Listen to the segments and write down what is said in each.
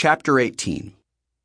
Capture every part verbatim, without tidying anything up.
Chapter eighteen.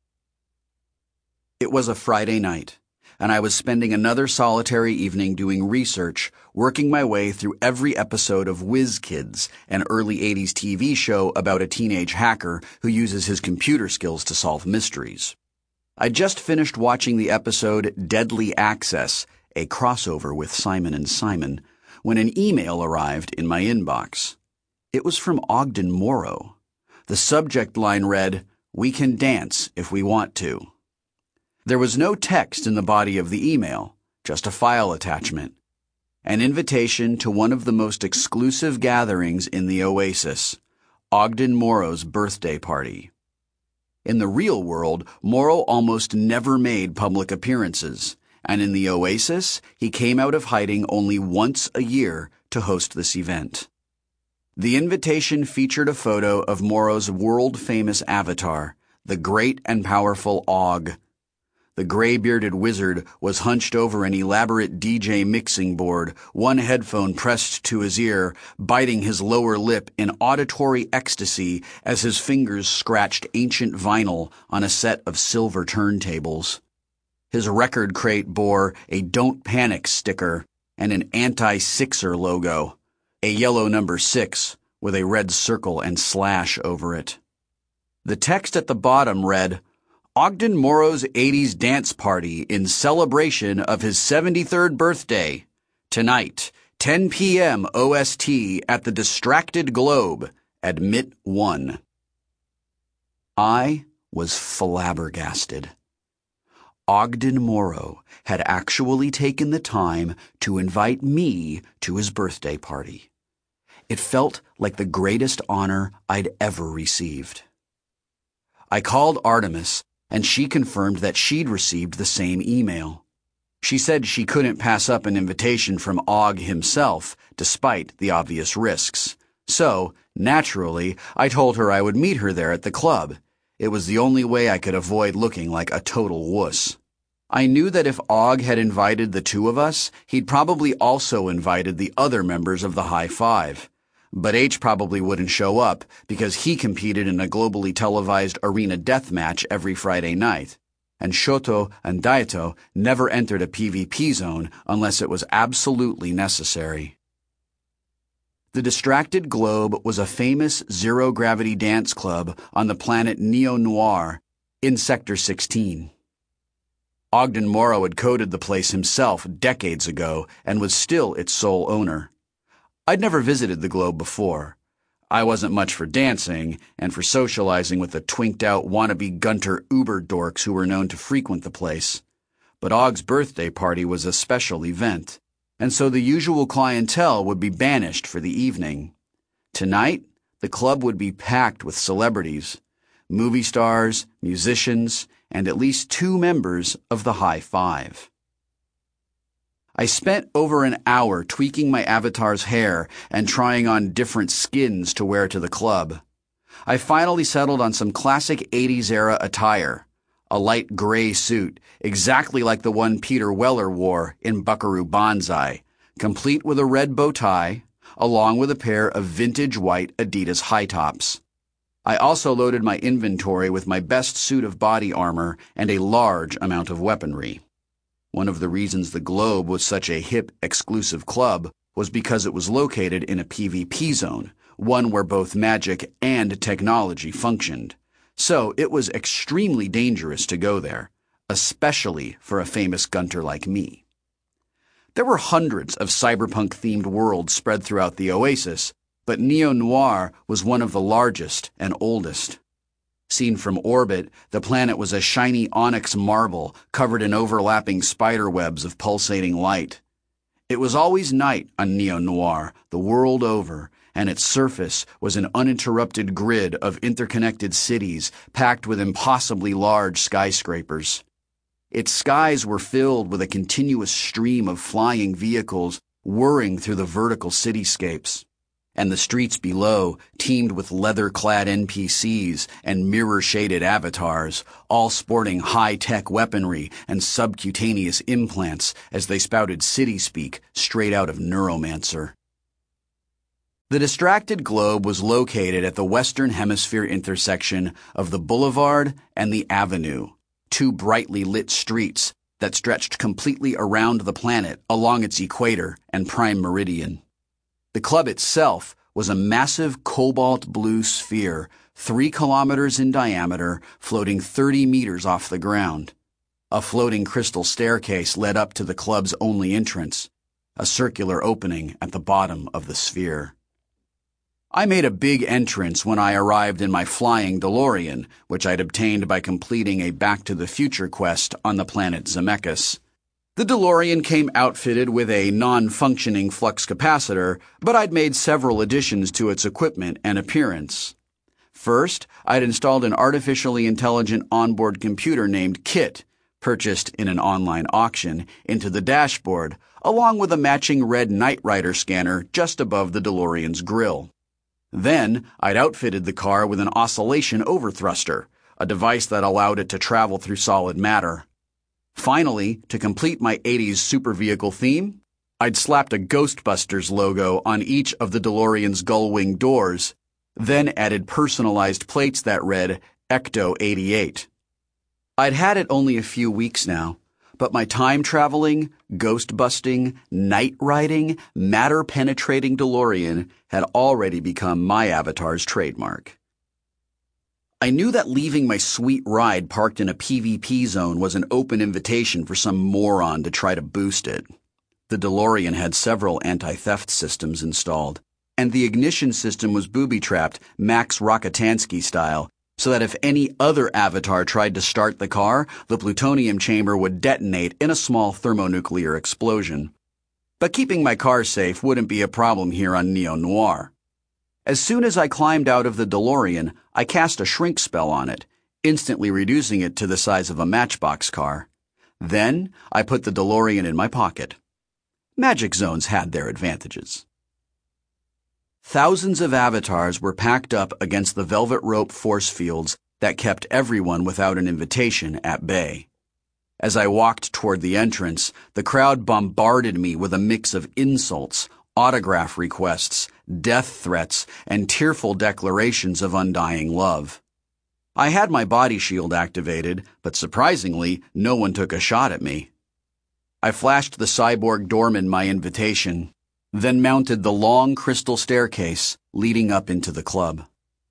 It was a Friday night, and I was spending another solitary evening doing research, working my way through every episode of Whiz Kids, an early eighties T V show about a teenage hacker who uses his computer skills to solve mysteries. I just finished watching the episode Deadly Access, a crossover with Simon and Simon, when an email arrived in my inbox. It was from Ogden Morrow. The subject line read, "We can dance if we want to." There was no text in the body of the email, just a file attachment. An invitation to one of the most exclusive gatherings in the Oasis, Ogden Morrow's birthday party. In the real world, Morrow almost never made public appearances, and in the Oasis, he came out of hiding only once a year to host this event. The invitation featured a photo of Morrow's world-famous avatar, the great and powerful Og. The gray-bearded wizard was hunched over an elaborate D J mixing board, one headphone pressed to his ear, biting his lower lip in auditory ecstasy as his fingers scratched ancient vinyl on a set of silver turntables. His record crate bore a "Don't Panic" sticker and an anti-Sixer logo, a yellow number six with a red circle and slash over it. The text at the bottom read, "Ogden Morrow's eighties dance party in celebration of his seventy-third birthday. Tonight, ten p.m. O S T at the Distracted Globe. Admit one." I was flabbergasted. Ogden Morrow had actually taken the time to invite me to his birthday party. It felt like the greatest honor I'd ever received. I called Artemis, and she confirmed that she'd received the same email. She said she couldn't pass up an invitation from Og himself, despite the obvious risks. So, naturally, I told her I would meet her there at the club. It was the only way I could avoid looking like a total wuss. I knew that if Og had invited the two of us, he'd probably also invited the other members of the High Five. But H probably wouldn't show up because he competed in a globally televised arena death match every Friday night, and Shoto and Daito never entered a PvP zone unless it was absolutely necessary. The Distracted Globe was a famous zero-gravity dance club on the planet Neo-Noir in Sector sixteen. Ogden Morrow had coded the place himself decades ago and was still its sole owner. I'd never visited the Globe before. I wasn't much for dancing and for socializing with the twinked-out wannabe Gunter Uber dorks who were known to frequent the place. But Og's birthday party was a special event, and so the usual clientele would be banished for the evening. Tonight, the club would be packed with celebrities, movie stars, musicians, and at least two members of the High Five. I spent over an hour tweaking my avatar's hair and trying on different skins to wear to the club. I finally settled on some classic eighties-era attire, a light gray suit, exactly like the one Peter Weller wore in Buckaroo Banzai, complete with a red bow tie, along with a pair of vintage white Adidas high tops. I also loaded my inventory with my best suit of body armor and a large amount of weaponry. One of the reasons the Globe was such a hip, exclusive club was because it was located in a PvP zone, one where both magic and technology functioned. So it was extremely dangerous to go there, especially for a famous Gunter like me. There were hundreds of cyberpunk-themed worlds spread throughout the Oasis, but Neo-Noir was one of the largest and oldest. Seen from orbit, the planet was a shiny onyx marble covered in overlapping spider webs of pulsating light. It was always night on Neo-Noir, the world over, and its surface was an uninterrupted grid of interconnected cities packed with impossibly large skyscrapers. Its skies were filled with a continuous stream of flying vehicles whirring through the vertical cityscapes, and the streets below teemed with leather-clad N P Cs and mirror-shaded avatars, all sporting high-tech weaponry and subcutaneous implants as they spouted city-speak straight out of Neuromancer. The Distracted Globe was located at the Western Hemisphere intersection of the Boulevard and the Avenue, two brightly lit streets that stretched completely around the planet along its equator and prime meridian. The club itself was a massive cobalt blue sphere, three kilometers in diameter, floating thirty meters off the ground. A floating crystal staircase led up to the club's only entrance, a circular opening at the bottom of the sphere. I made a big entrance when I arrived in my flying DeLorean, which I'd obtained by completing a Back to the Future quest on the planet Zemeckis. The DeLorean came outfitted with a non-functioning flux capacitor, but I'd made several additions to its equipment and appearance. First, I'd installed an artificially intelligent onboard computer named KIT, purchased in an online auction, into the dashboard, along with a matching red Knight Rider scanner just above the DeLorean's grille. Then, I'd outfitted the car with an oscillation overthruster, a device that allowed it to travel through solid matter. Finally, to complete my eighties super vehicle theme, I'd slapped a Ghostbusters logo on each of the DeLorean's gull-wing doors, then added personalized plates that read Ecto eighty-eight. I'd had it only a few weeks now, but my time-traveling, ghost-busting, night-riding, matter-penetrating DeLorean had already become my avatar's trademark. I knew that leaving my sweet ride parked in a PvP zone was an open invitation for some moron to try to boost it. The DeLorean had several anti-theft systems installed, and the ignition system was booby-trapped Max Rockatansky style, so that if any other avatar tried to start the car, the plutonium chamber would detonate in a small thermonuclear explosion. But keeping my car safe wouldn't be a problem here on Neo Noir. As soon as I climbed out of the DeLorean, I cast a shrink spell on it, instantly reducing it to the size of a Matchbox car. Then, I put the DeLorean in my pocket. Magic zones had their advantages. Thousands of avatars were packed up against the velvet rope force fields that kept everyone without an invitation at bay. As I walked toward the entrance, the crowd bombarded me with a mix of insults, autograph requests, death threats, and tearful declarations of undying love. I had my body shield activated, but surprisingly, no one took a shot at me. I flashed the cyborg doorman my invitation, then mounted the long crystal staircase leading up into the club.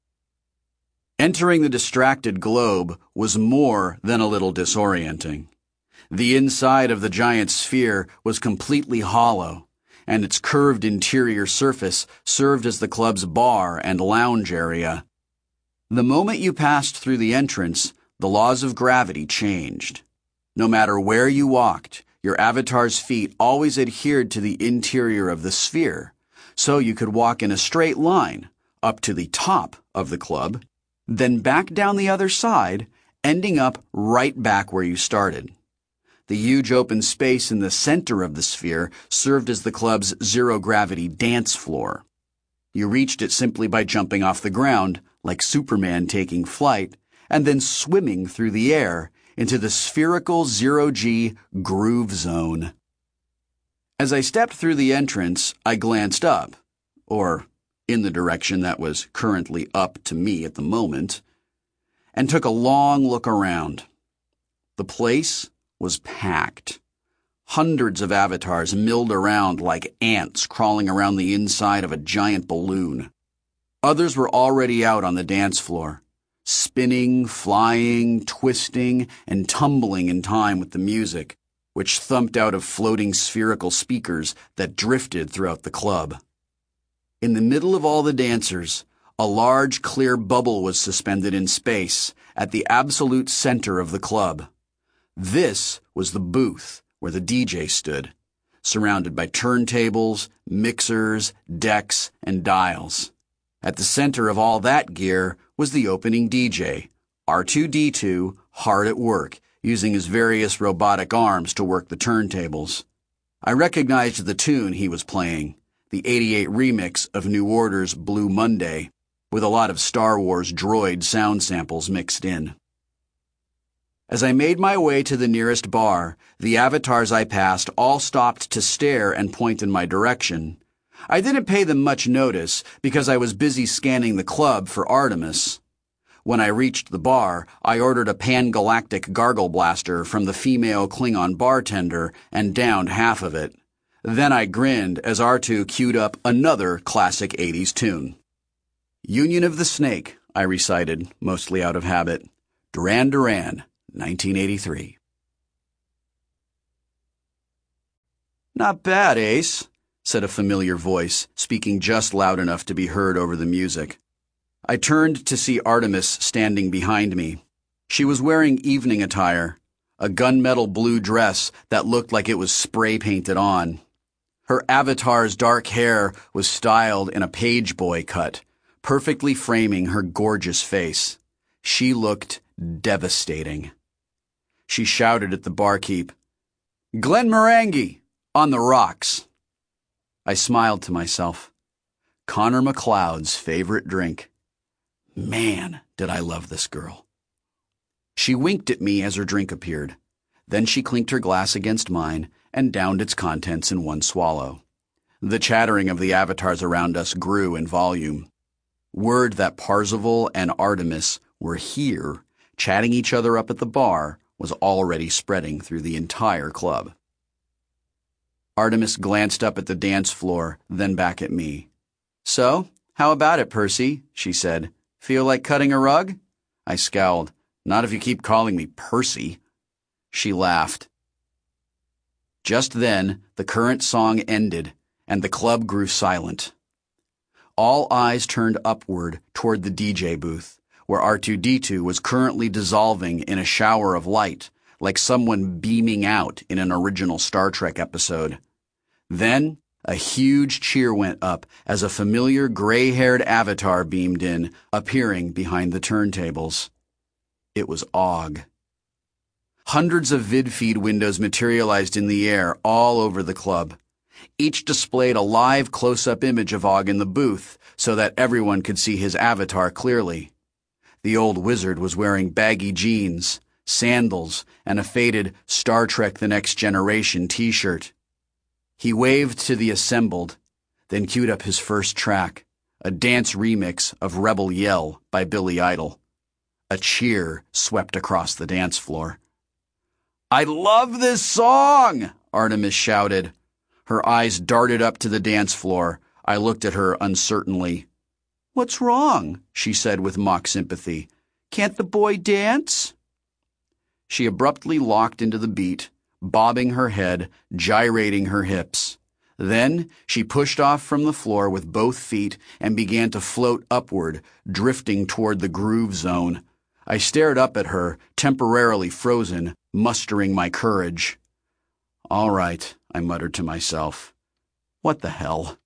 Entering the Distracted Globe was more than a little disorienting. The inside of the giant sphere was completely hollow, and its curved interior surface served as the club's bar and lounge area. The moment you passed through the entrance, the laws of gravity changed. No matter where you walked, your avatar's feet always adhered to the interior of the sphere, so you could walk in a straight line up to the top of the club, then back down the other side, ending up right back where you started. The huge open space in the center of the sphere served as the club's zero-gravity dance floor. You reached it simply by jumping off the ground, like Superman taking flight, and then swimming through the air into the spherical zero-G groove zone. As I stepped through the entrance, I glanced up, or in the direction that was currently up to me at the moment, and took a long look around. The place was packed. Hundreds of avatars milled around like ants crawling around the inside of a giant balloon. Others were already out on the dance floor, spinning, flying, twisting, and tumbling in time with the music, which thumped out of floating spherical speakers that drifted throughout the club. In the middle of all the dancers, a large clear bubble was suspended in space at the absolute center of the club. This was the booth where the D J stood, surrounded by turntables, mixers, decks, and dials. At the center of all that gear was the opening D J, R two D two, hard at work, using his various robotic arms to work the turntables. I recognized the tune he was playing, the eighty-eight remix of New Order's Blue Monday, with a lot of Star Wars droid sound samples mixed in. As I made my way to the nearest bar, the avatars I passed all stopped to stare and point in my direction, I didn't pay them much notice because I was busy scanning the club for Artemis. When I reached the bar, I ordered a pan-galactic gargle blaster from the female Klingon bartender and downed half of it. Then I grinned as R two queued up another classic eighties tune. Union of the Snake, I recited, mostly out of habit. Duran Duran, nineteen eighty-three. Not bad, Ace, said a familiar voice, speaking just loud enough to be heard over the music. I turned to see Artemis standing behind me. She was wearing evening attire, a gunmetal blue dress that looked like it was spray painted on. Her avatar's dark hair was styled in a page boy cut, perfectly framing her gorgeous face. She looked devastating. She shouted at the barkeep, "Glen Morangi, on the rocks." I smiled to myself. Connor McLeod's favorite drink. Man, did I love this girl. She winked at me as her drink appeared. Then she clinked her glass against mine and downed its contents in one swallow. The chattering of the avatars around us grew in volume. Word that Parzival and Artemis were here, chatting each other up at the bar, was already spreading through the entire club. Artemis glanced up at the dance floor, then back at me. "So, how about it, Percy?" she said. "Feel like cutting a rug?" I scowled. "Not if you keep calling me Percy." She laughed. Just then, the current song ended, and the club grew silent. All eyes turned upward toward the D J booth, where R two D two was currently dissolving in a shower of light, like someone beaming out in an original Star Trek episode. Then, a huge cheer went up as a familiar gray-haired avatar beamed in, appearing behind the turntables. It was Og. Hundreds of vidfeed windows materialized in the air all over the club. Each displayed a live close-up image of Og in the booth so that everyone could see his avatar clearly. The old wizard was wearing baggy jeans, sandals, and a faded Star Trek The Next Generation t-shirt. He waved to the assembled, then queued up his first track, a dance remix of Rebel Yell by Billy Idol. A cheer swept across the dance floor. "I love this song!" Artemis shouted. Her eyes darted up to the dance floor. I looked at her uncertainly. "What's wrong?" she said with mock sympathy. "Can't the boy dance?" She abruptly locked into the beat, bobbing her head, gyrating her hips. Then she pushed off from the floor with both feet and began to float upward, drifting toward the groove zone. I stared up at her, temporarily frozen, mustering my courage. "All right," I muttered to myself. "What the hell?"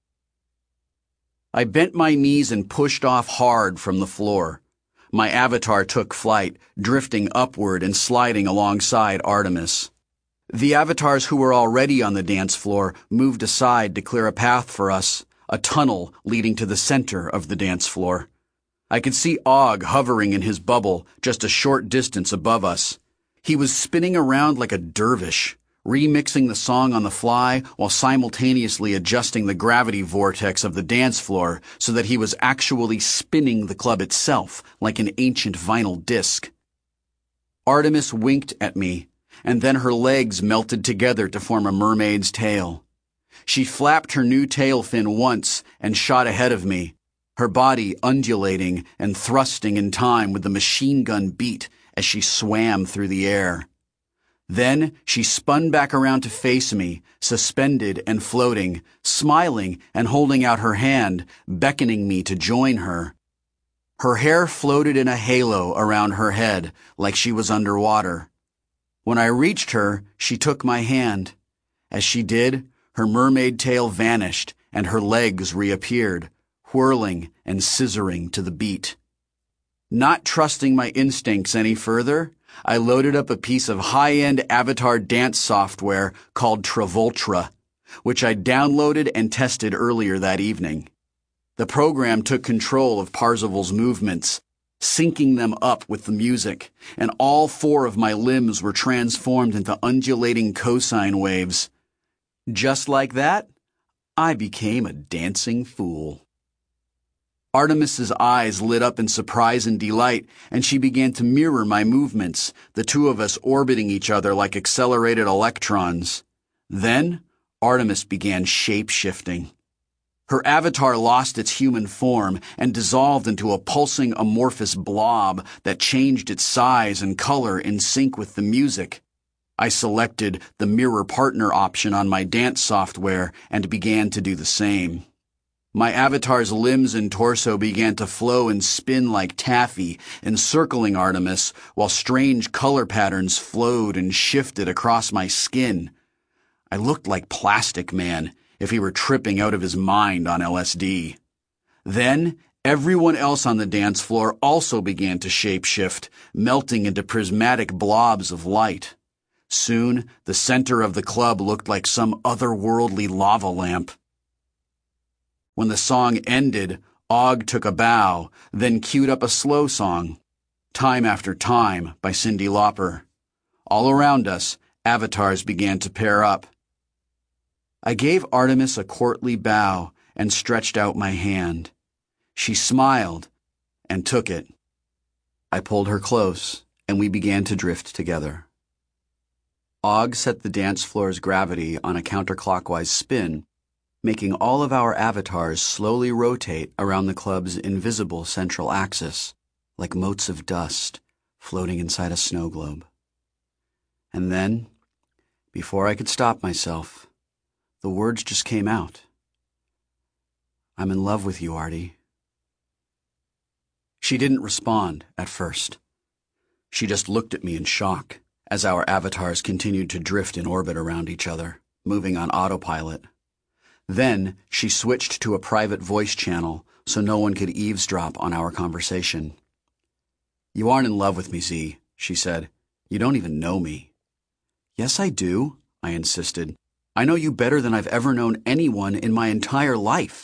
I bent my knees and pushed off hard from the floor. My avatar took flight, drifting upward and sliding alongside Artemis. The avatars who were already on the dance floor moved aside to clear a path for us, a tunnel leading to the center of the dance floor. I could see Og hovering in his bubble just a short distance above us. He was spinning around like a dervish, remixing the song on the fly while simultaneously adjusting the gravity vortex of the dance floor so that he was actually spinning the club itself like an ancient vinyl disc. Artemis winked at me, and then her legs melted together to form a mermaid's tail. She flapped her new tail fin once and shot ahead of me, her body undulating and thrusting in time with the machine gun beat as she swam through the air. Then she spun back around to face me, suspended and floating, smiling and holding out her hand, beckoning me to join her. Her hair floated in a halo around her head like she was underwater. When I reached her, she took my hand. As she did, her mermaid tail vanished and her legs reappeared, whirling and scissoring to the beat. Not trusting my instincts any further, I loaded up a piece of high-end avatar dance software called Travoltra, which I downloaded and tested earlier that evening. The program took control of Parzival's movements, syncing them up with the music, and all four of my limbs were transformed into undulating cosine waves. Just like that, I became a dancing fool. Artemis's eyes lit up in surprise and delight, and she began to mirror my movements, the two of us orbiting each other like accelerated electrons. Then, Artemis began shape-shifting. Her avatar lost its human form and dissolved into a pulsing amorphous blob that changed its size and color in sync with the music. I selected the mirror partner option on my dance software and began to do the same. My avatar's limbs and torso began to flow and spin like taffy, encircling Artemis, while strange color patterns flowed and shifted across my skin. I looked like Plastic Man if he were tripping out of his mind on L S D. Then, everyone else on the dance floor also began to shapeshift, melting into prismatic blobs of light. Soon, the center of the club looked like some otherworldly lava lamp. When the song ended, Og took a bow, then queued up a slow song, Time After Time by Cyndi Lauper. All around us, avatars began to pair up. I gave Artemis a courtly bow and stretched out my hand. She smiled and took it. I pulled her close, and we began to drift together. Og set the dance floor's gravity on a counterclockwise spin, making all of our avatars slowly rotate around the club's invisible central axis, like motes of dust floating inside a snow globe. And then, before I could stop myself, the words just came out. I'm in love with you, Artie. She didn't respond at first. She just looked at me in shock as our avatars continued to drift in orbit around each other, moving on autopilot. Then she switched to a private voice channel so no one could eavesdrop on our conversation. You aren't in love with me, Z, she said. You don't even know me. Yes, I do, I insisted. I know you better than I've ever known anyone in my entire life.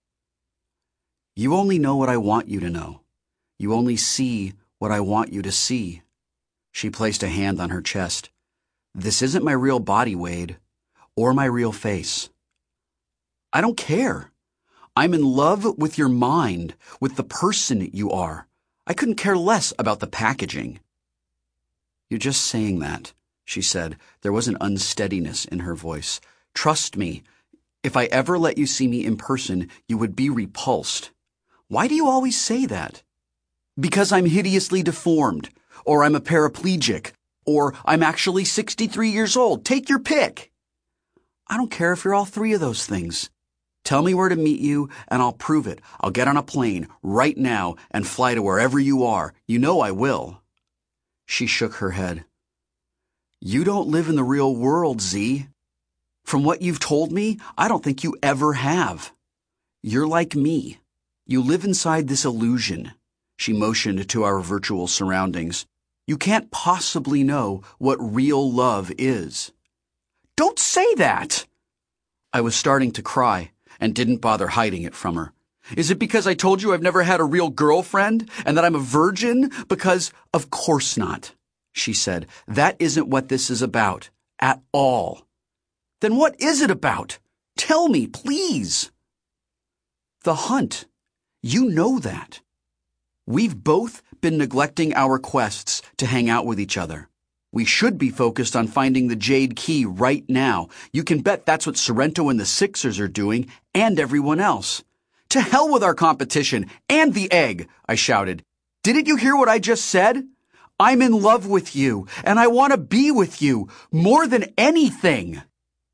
You only know what I want you to know. You only see what I want you to see. She placed a hand on her chest. This isn't my real body, Wade, or my real face. I don't care. I'm in love with your mind, with the person you are. I couldn't care less about the packaging. You're just saying that, she said. There was an unsteadiness in her voice. Trust me, if I ever let you see me in person, you would be repulsed. Why do you always say that? Because I'm hideously deformed, or I'm a paraplegic, or I'm actually sixty-three years old. Take your pick. I don't care if you're all three of those things. Tell me where to meet you, and I'll prove it. I'll get on a plane right now and fly to wherever you are. You know I will. She shook her head. You don't live in the real world, Z. From what you've told me, I don't think you ever have. You're like me. You live inside this illusion. She motioned to our virtual surroundings. You can't possibly know what real love is. Don't say that! I was starting to cry and didn't bother hiding it from her. Is it because I told you I've never had a real girlfriend and that I'm a virgin? Because, of course not, she said. That isn't what this is about, at all. Then what is it about? Tell me, please. The hunt. You know that. We've both been neglecting our quests to hang out with each other. We should be focused on finding the Jade Key right now. You can bet that's what Sorrento and the Sixers are doing, and everyone else. To hell with our competition and the egg, I shouted. Didn't you hear what I just said? I'm in love with you, and I want to be with you more than anything.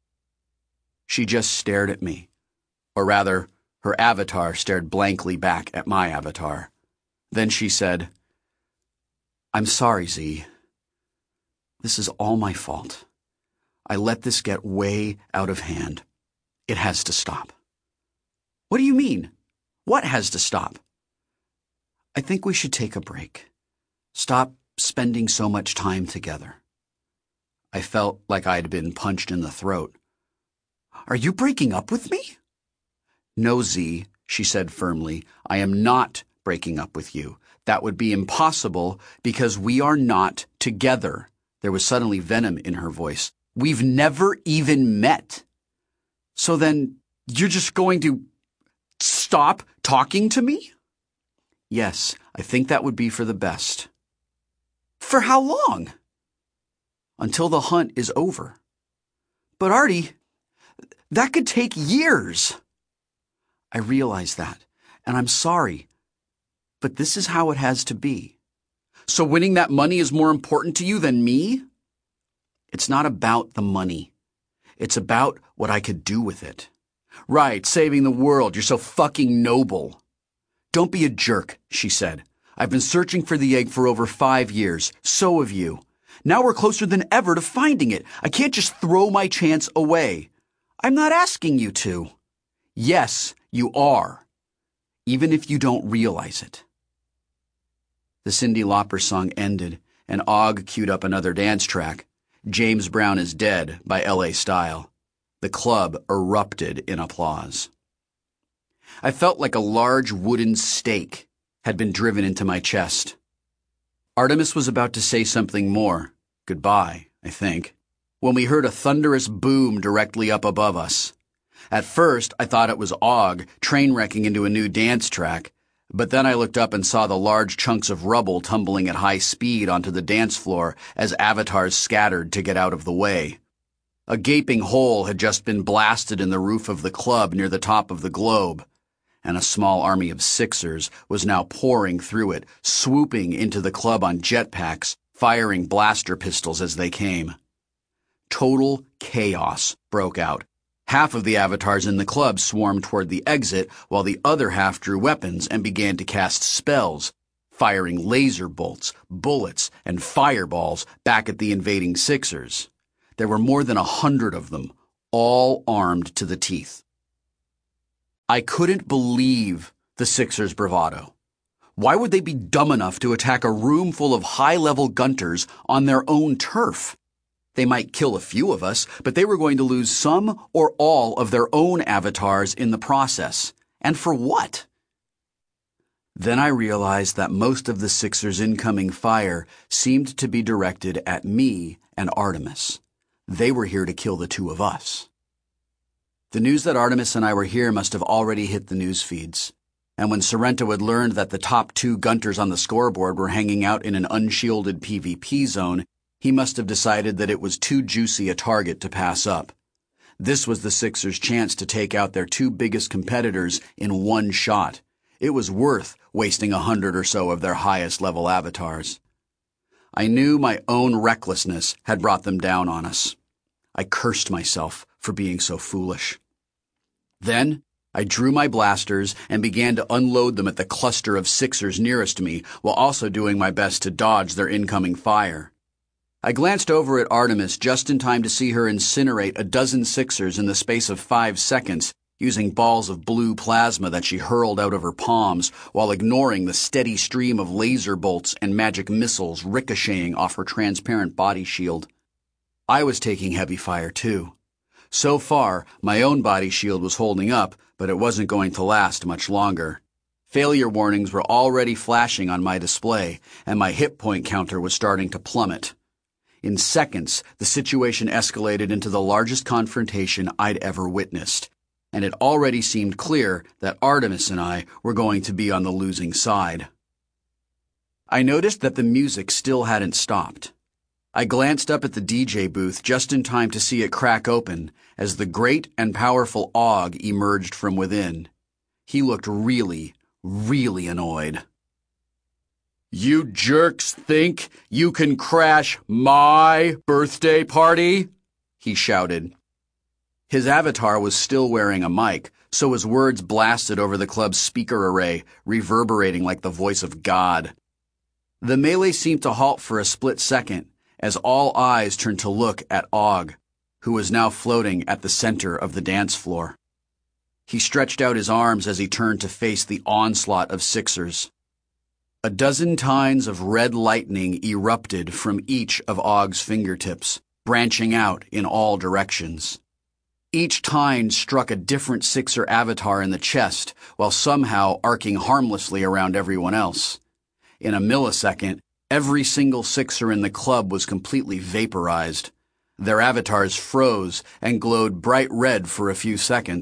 She just stared at me. Or rather, her avatar stared blankly back at my avatar. Then she said, I'm sorry, Z. This is all my fault. I let this get way out of hand. It has to stop. What do you mean? What has to stop? I think we should take a break. Stop spending so much time together. I felt like I'd been punched in the throat. Are you breaking up with me? No, Z, she said firmly. I am not breaking up with you. That would be impossible because we are not together. There was suddenly venom in her voice. We've never even met. So then, You're just going to stop talking to me? Yes, I think that would be for the best. For how long? Until the hunt is over. But Artie, that could take years. I realize that, and I'm sorry, but this is how it has to be. So winning that money is more important to you than me? It's not about the money. It's about what I could do with it. Right, saving the world. You're so fucking noble. Don't be a jerk, she said. I've been searching for the egg for over five years. So have you. Now we're closer than ever to finding it. I can't just throw my chance away. I'm not asking you to. Yes, you are. Even if you don't realize it. The Cyndi Lauper song ended, and Og queued up another dance track, James Brown is Dead by L A Style. The club erupted in applause. I felt like a large wooden stake had been driven into my chest. Artemis was about to say something more, goodbye, I think, when we heard a thunderous boom directly up above us. At first, I thought it was Og train wrecking into a new dance track, but then I looked up and saw the large chunks of rubble tumbling at high speed onto the dance floor as avatars scattered to get out of the way. A gaping hole had just been blasted in the roof of the club near the top of the globe, and a small army of Sixers was now pouring through it, swooping into the club on jetpacks, firing blaster pistols as they came. Total chaos broke out. Half of the avatars in the club swarmed toward the exit, while the other half drew weapons and began to cast spells, firing laser bolts, bullets, and fireballs back at the invading Sixers. There were more than a hundred of them, all armed to the teeth. I couldn't believe the Sixers' bravado. Why would they be dumb enough to attack a room full of high-level gunters on their own turf? They might kill a few of us, but they were going to lose some or all of their own avatars in the process. And for what? Then I realized that most of the Sixers' incoming fire seemed to be directed at me and Artemis. They were here to kill the two of us. The news that Artemis and I were here must have already hit the news feeds. And when Sorrento had learned that the top two gunters on the scoreboard were hanging out in an unshielded PvP zone, he must have decided that it was too juicy a target to pass up. This was the Sixers' chance to take out their two biggest competitors in one shot. It was worth wasting a hundred or so of their highest level avatars. I knew my own recklessness had brought them down on us. I cursed myself for being so foolish. Then I drew my blasters and began to unload them at the cluster of Sixers nearest me, while also doing my best to dodge their incoming fire. I glanced over at Artemis just in time to see her incinerate a dozen Sixers in the space of five seconds, using balls of blue plasma that she hurled out of her palms, while ignoring the steady stream of laser bolts and magic missiles ricocheting off her transparent body shield. I was taking heavy fire, too. So far, my own body shield was holding up, but it wasn't going to last much longer. Failure warnings were already flashing on my display, and my hit point counter was starting to plummet. In seconds, the situation escalated into the largest confrontation I'd ever witnessed, and it already seemed clear that Artemis and I were going to be on the losing side. I noticed that the music still hadn't stopped. I glanced up at the D J booth just in time to see it crack open as the great and powerful Og emerged from within. He looked really, really annoyed. You jerks think you can crash my birthday party? He shouted. His avatar was still wearing a mic, so his words blasted over the club's speaker array, reverberating like the voice of God. The melee seemed to halt for a split second, as all eyes turned to look at Og, who was now floating at the center of the dance floor. He stretched out his arms as he turned to face the onslaught of Sixers. A dozen tines of red lightning erupted from each of Og's fingertips, branching out in all directions. Each tine struck a different Sixer avatar in the chest, while somehow arcing harmlessly around everyone else. In a millisecond, every single Sixer in the club was completely vaporized. Their avatars froze and glowed bright red for a few seconds,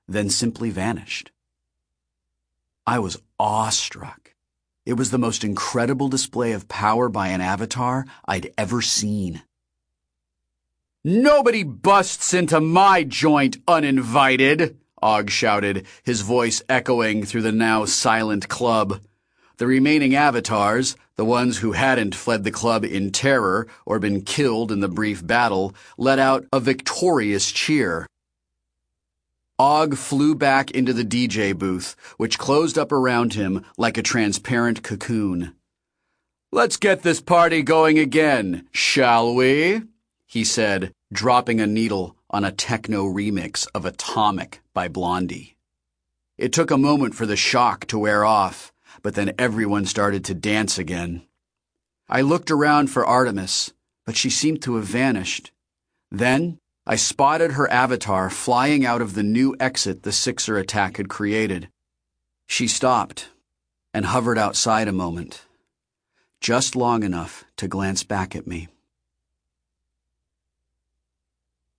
then simply vanished. I was awestruck. It was the most incredible display of power by an avatar I'd ever seen. "Nobody busts into my joint uninvited," Og shouted, his voice echoing through the now silent club. The remaining avatars, the ones who hadn't fled the club in terror or been killed in the brief battle, let out a victorious cheer. Og flew back into the D J booth, which closed up around him like a transparent cocoon. "Let's get this party going again, shall we?" he said, dropping a needle on a techno remix of Atomic by Blondie. It took a moment for the shock to wear off, but then everyone started to dance again. I looked around for Artemis, but she seemed to have vanished. Then I spotted her avatar flying out of the new exit the Sixer attack had created. She stopped and hovered outside a moment, just long enough to glance back at me.